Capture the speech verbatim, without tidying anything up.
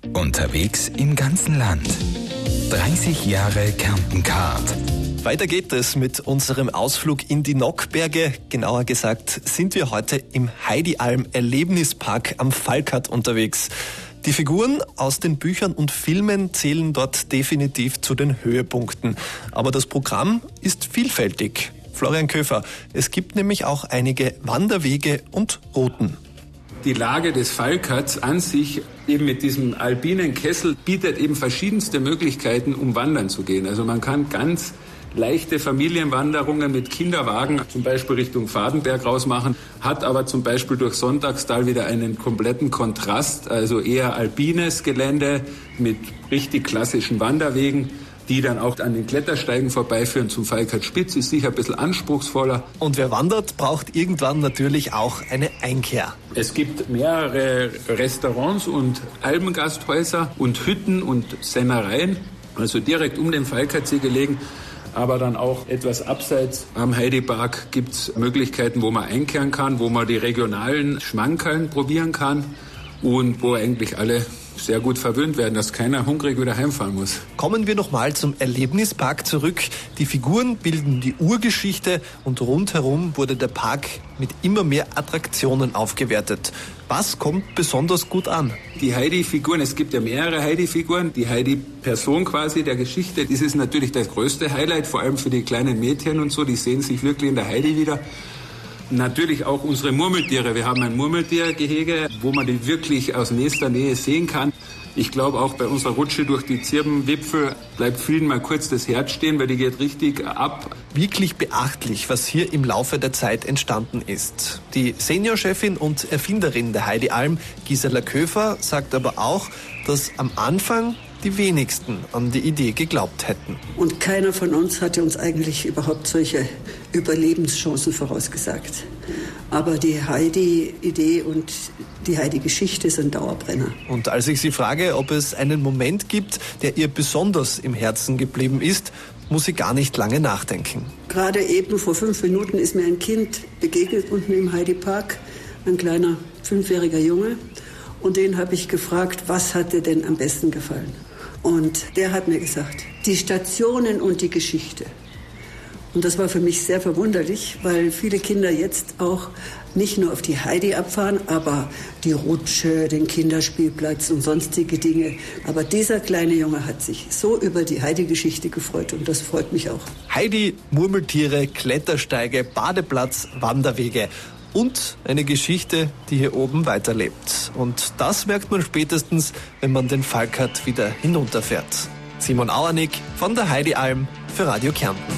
Unterwegs im ganzen Land. dreißig Jahre Kärnten-Card. Weiter geht es mit unserem Ausflug in die Nockberge. Genauer gesagt sind wir heute im Heidialm Erlebnispark am Falkert unterwegs. Die Figuren aus den Büchern und Filmen zählen dort definitiv zu den Höhepunkten. Aber das Programm ist vielfältig. Florian Köfer, es gibt nämlich auch einige Wanderwege und Routen. Die Lage des Falkerts an sich, eben mit diesem alpinen Kessel, bietet eben verschiedenste Möglichkeiten, um wandern zu gehen. Also man kann ganz leichte Familienwanderungen mit Kinderwagen, zum Beispiel Richtung Fadenberg rausmachen, hat aber zum Beispiel durch Sonntagstal wieder einen kompletten Kontrast, also eher alpines Gelände mit richtig klassischen Wanderwegen, die dann auch an den Klettersteigen vorbeiführen zum Falkert Spitz, ist sicher ein bisschen anspruchsvoller. Und wer wandert, braucht irgendwann natürlich auch eine Einkehr. Es gibt mehrere Restaurants und Alpengasthäuser und Hütten und Sennereien, also direkt um den Falkertsee gelegen. Aber dann auch etwas abseits am Heidipark gibt es Möglichkeiten, wo man einkehren kann, wo man die regionalen Schmankerln probieren kann und wo eigentlich alle sehr gut verwöhnt werden, dass keiner hungrig wieder heimfahren muss. Kommen wir nochmal zum Erlebnispark zurück. Die Figuren bilden die Urgeschichte und rundherum wurde der Park mit immer mehr Attraktionen aufgewertet. Was kommt besonders gut an? Die Heidi-Figuren, es gibt ja mehrere Heidi-Figuren. Die Heidi-Person quasi der Geschichte, das ist natürlich das größte Highlight, vor allem für die kleinen Mädchen und so, die sehen sich wirklich in der Heidi wieder. Natürlich auch unsere Murmeltiere. Wir haben ein Murmeltiergehege, wo man die wirklich aus nächster Nähe sehen kann. Ich glaube, auch bei unserer Rutsche durch die Zirbenwipfel bleibt vielen mal kurz das Herz stehen, weil die geht richtig ab. Wirklich beachtlich, was hier im Laufe der Zeit entstanden ist. Die Seniorchefin und Erfinderin der Heidialm, Gisela Köfer, sagt aber auch, dass am Anfang die wenigsten an die Idee geglaubt hätten. Und keiner von uns hatte uns eigentlich überhaupt solche Überlebenschancen vorausgesagt. Aber die Heidi-Idee und die Heidi-Geschichte sind Dauerbrenner. Und als ich sie frage, ob es einen Moment gibt, der ihr besonders im Herzen geblieben ist, muss sie gar nicht lange nachdenken. Gerade eben vor fünf Minuten ist mir ein Kind begegnet unten im Heidipark, ein kleiner fünfjähriger Junge. Und den habe ich gefragt, was hat dir denn am besten gefallen? Und der hat mir gesagt, die Stationen und die Geschichte. Und das war für mich sehr verwunderlich, weil viele Kinder jetzt auch nicht nur auf die Heidi abfahren, aber die Rutsche, den Kinderspielplatz und sonstige Dinge. Aber dieser kleine Junge hat sich so über die Heidi-Geschichte gefreut und das freut mich auch. Heidi, Murmeltiere, Klettersteige, Badeplatz, Wanderwege. Und eine Geschichte, die hier oben weiterlebt. Und das merkt man spätestens, wenn man den Falkert wieder hinunterfährt. Simon Auernick von der Heidialm für Radio Kärnten.